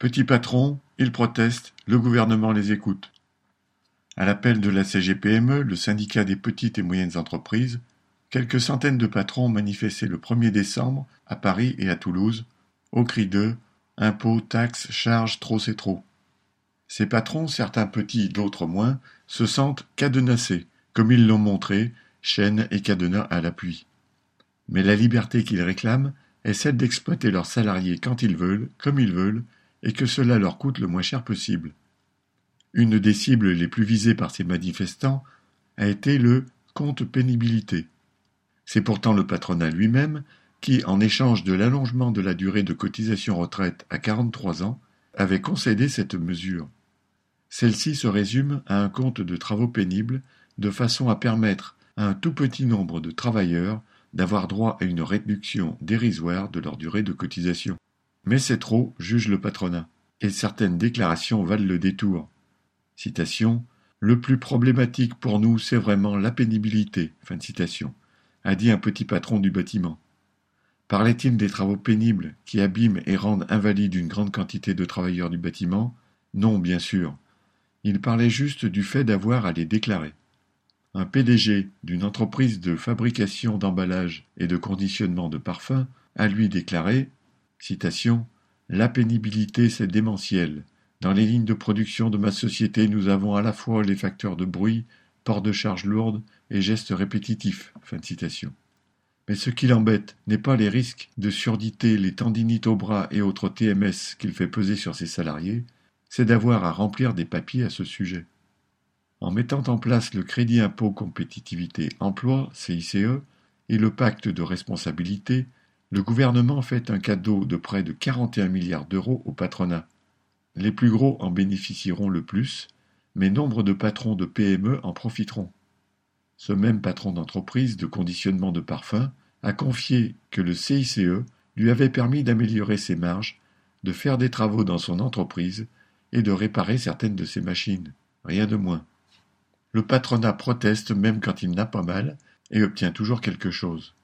Petits patrons, ils protestent, le gouvernement les écoute. À l'appel de la CGPME, le syndicat des petites et moyennes entreprises, quelques centaines de patrons ont manifesté le 1er décembre à Paris et à Toulouse, au cri de « impôts, taxes, charges, trop c'est trop ». Ces patrons, certains petits, d'autres moins, se sentent cadenassés, comme ils l'ont montré, chaînes et cadenas à l'appui. Mais la liberté qu'ils réclament est celle d'exploiter leurs salariés quand ils veulent, comme ils veulent, et que cela leur coûte le moins cher possible. Une des cibles les plus visées par ces manifestants a été le compte pénibilité. C'est pourtant le patronat lui-même qui, en échange de l'allongement de la durée de cotisation retraite à 43 ans, avait concédé cette mesure. Celle-ci se résume à un compte de travaux pénibles de façon à permettre à un tout petit nombre de travailleurs d'avoir droit à une réduction dérisoire de leur durée de cotisation. Mais c'est trop, juge le patronat, et certaines déclarations valent le détour. Citation, « Le plus problématique pour nous, c'est vraiment la pénibilité », fin de citation, a dit un petit patron du bâtiment. Parlait-il des travaux pénibles qui abîment et rendent invalides une grande quantité de travailleurs du bâtiment ? Non, bien sûr. Il parlait juste du fait d'avoir à les déclarer. Un PDG d'une entreprise de fabrication d'emballage et de conditionnement de parfums a lui déclaré, citation, « La pénibilité, c'est démentiel. Dans les lignes de production de ma société, nous avons à la fois les facteurs de bruit, port de charges lourdes et gestes répétitifs. » Fin de citation. Mais ce qui l'embête n'est pas les risques de surdité, les tendinites au bras et autres TMS qu'il fait peser sur ses salariés, c'est d'avoir à remplir des papiers à ce sujet. En mettant en place le crédit impôt compétitivité emploi, CICE, et le pacte de responsabilité, le gouvernement fait un cadeau de près de 41 milliards d'euros au patronat. Les plus gros en bénéficieront le plus, mais nombre de patrons de PME en profiteront. Ce même patron d'entreprise de conditionnement de parfums a confié que le CICE lui avait permis d'améliorer ses marges, de faire des travaux dans son entreprise et de réparer certaines de ses machines. Rien de moins. Le patronat proteste même quand il n'a pas mal et obtient toujours quelque chose.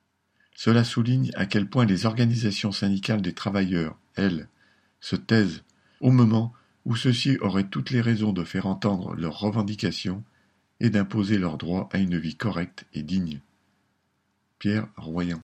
Cela souligne à quel point les organisations syndicales des travailleurs, elles, se taisent au moment où ceux-ci auraient toutes les raisons de faire entendre leurs revendications et d'imposer leur droit à une vie correcte et digne. Pierre Royan.